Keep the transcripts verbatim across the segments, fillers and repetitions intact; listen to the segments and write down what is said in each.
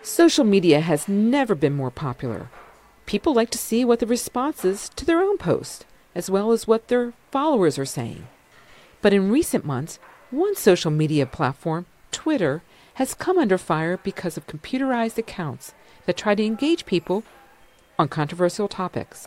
Social media has never been more popular. People like to see what the response is to their own post, as well as what their followers are saying. But in recent months, one social media platform, Twitter, has come under fire because of computerized accounts that try to engage people on controversial topics.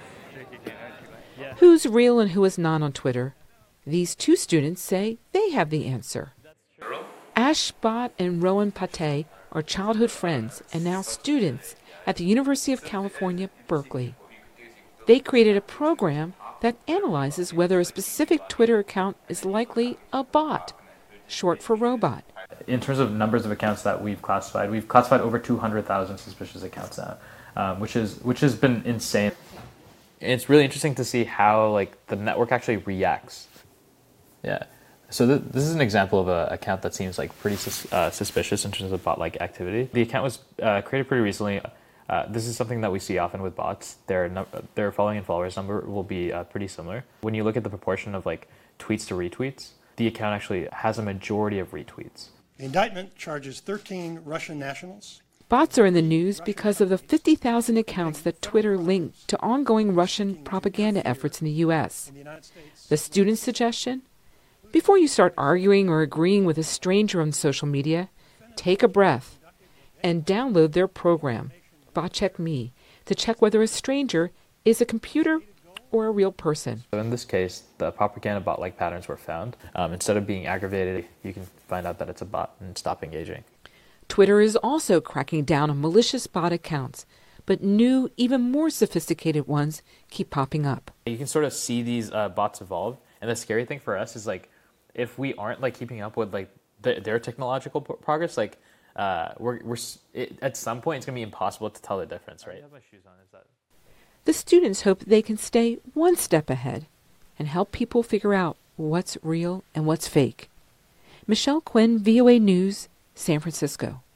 Who's real and who is not on Twitter? These two students say they have the answer. Ash Bhatt and Rohan Pate are childhood friends and now students at the University of California, Berkeley. They created a program that analyzes whether a specific Twitter account is likely a bot, short for robot. In terms of numbers of accounts that we've classified, we've classified over two hundred thousand suspicious accounts now, um, which is which has been insane. It's really interesting to see how like the network actually reacts. Yeah. So th- this is an example of an account that seems like pretty sus- uh, suspicious in terms of bot-like activity. The account was uh, created pretty recently. Uh, this is something that we see often with bots. Their num- their following and followers number will be uh, pretty similar. When you look at the proportion of like tweets to retweets, the account actually has a majority of retweets. The indictment charges thirteen Russian nationals. Bots are in the news because of the fifty thousand accounts that Twitter linked to ongoing Russian propaganda efforts in the U S. The student's suggestion? Before you start arguing or agreeing with a stranger on social media, take a breath and download their program, BotCheckMe, to check whether a stranger is a computer or a real person. So in this case, the propaganda bot-like patterns were found. Um, instead of being aggravated, you can find out that it's a bot and stop engaging. Twitter is also cracking down on malicious bot accounts, but new, even more sophisticated ones keep popping up. You can sort of see these uh, bots evolve, and the scary thing for us is like, if we aren't like keeping up with like the, their technological pro- progress, like uh, we're we're it, at some point it's gonna be impossible to tell the difference, right? I have my shoes on. Is that? The students hope they can stay one step ahead and help people figure out what's real and what's fake. Michelle Quinn, V O A News, San Francisco.